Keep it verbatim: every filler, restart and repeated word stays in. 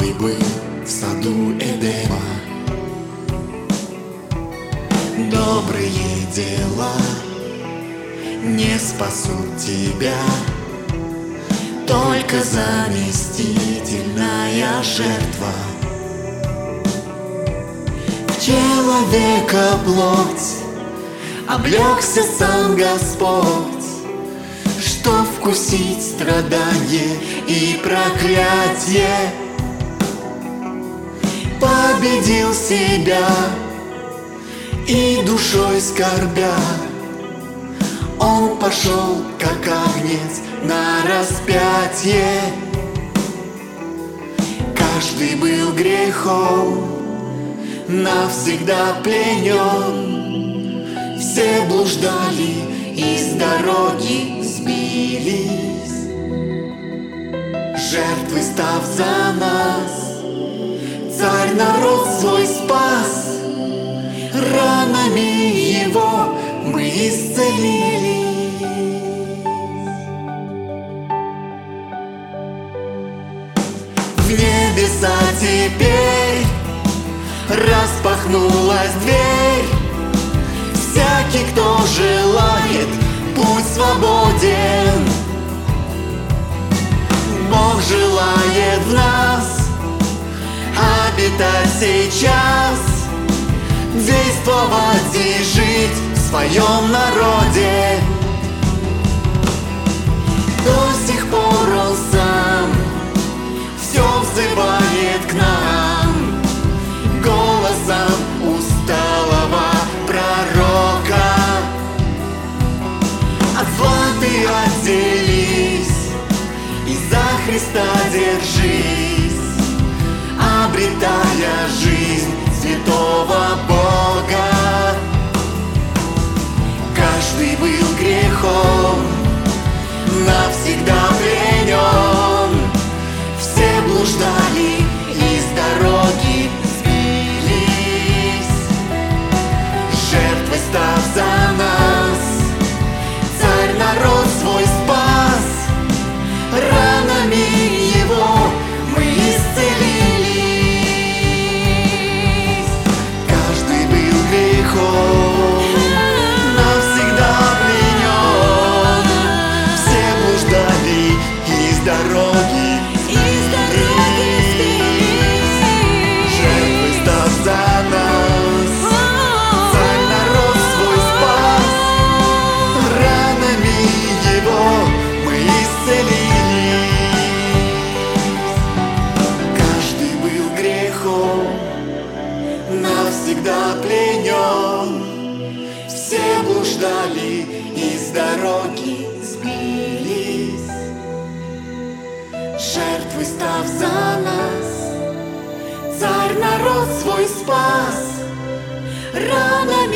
мой был в саду Эдема. Добрые дела не спасут тебя, только заместительная жертва. В человека плоть облегся сам Господь, что вкусить страдание и проклятие. Победил себя и душой скорбя, он пошел, как агнец, на распятие. Каждый был грехом навсегда пленен, все блуждали и с дороги сбились. Жертвы став за нас, царь народ свой спас, ранами его мы исцелились. В небеса теперь распахнулась дверь. Всякий, кто желает, путь свободен. Бог желает в нас обитать сейчас, действовать и жить в своем народе. До сих пор он сам все взывает к нам голосом усталого пророка. От зла ты отделись и за Христа держись, обретая жизнь святого Бога. Каждый был грехом навсегда пленен, все блуждали и с дороги сбились. Жертвой став за нас, царь народ свой спас, ранами его мы исцелились. Каждый был грехом навсегда пленен, все блуждали и с дороги сбились. Жертвой став за нас, царь народ свой спас, ранами его мы исцелились. Каждый был грехом навсегда пленен, все блуждали и с дороги сбились. Жертвой став за нас, царь народ свой спас, ранами